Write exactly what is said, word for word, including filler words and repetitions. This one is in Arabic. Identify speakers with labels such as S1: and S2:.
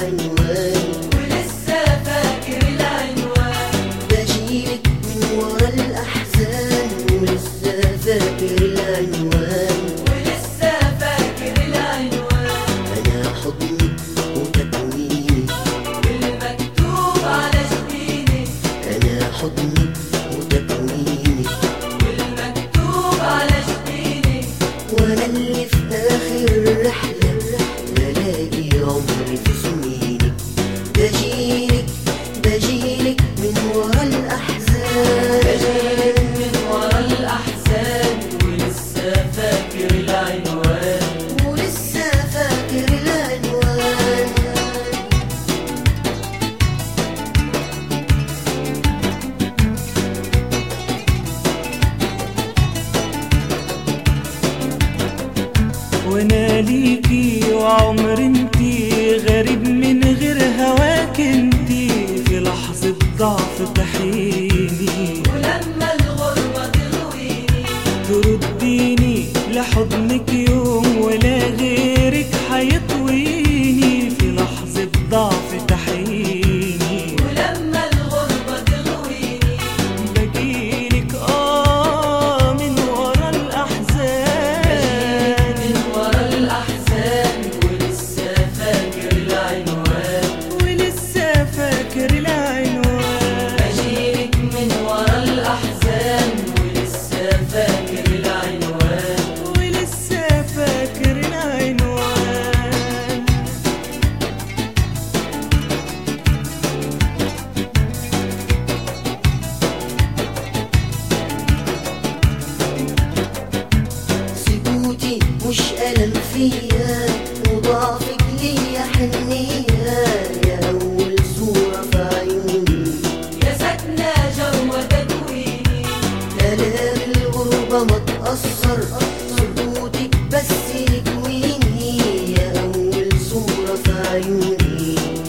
S1: العنوان
S2: ولسه فاكر العنوان.
S1: بجيلك من ورا الأحزان ولسه فاكر العنوان
S2: ولسه فاكر العنوان.
S1: أنا حضنك وتكوينك
S2: والمكتوب على جبينك.
S1: أنا حضنك وتكوينك
S2: والمكتوب على جبينك.
S1: وأنا اللي في آخر الرحلة بلاقي عمري في سنينك. بجيلك بجيلك من ورا الأحزان
S2: بجيلك من ورا الأحزان ولسه فاكر العنوان.
S1: ولسه فاكر العنوان.
S3: وانا ليكي وعمر انتي غريب من غير هواك انتي في لحظة ضعف تحيني
S2: ولما الغربة تغويني
S3: ترديني لحضنك يوم ولا غيرك حيطويني في لحظة ضعف تحيني.
S2: ولما الغربة تغويني
S3: بجيلك اه من ورا الأحزان
S2: من ورا الأحزان ولسه فاكر العنوان.
S3: ولسه فاكر العنوان.
S2: بجيلك من ورا الأحزان ولسه فاكر العنوان.
S3: ولسه فاكر العنوان.
S1: سكوتي مش ألم فيا وضعفك ليا حنية يا أول صورة في عيوني.
S2: يا سكنة جوا تدويني.
S1: آلام الغربة ما تأثر سكوتك بس يكويني يا أول صورة في عيوني.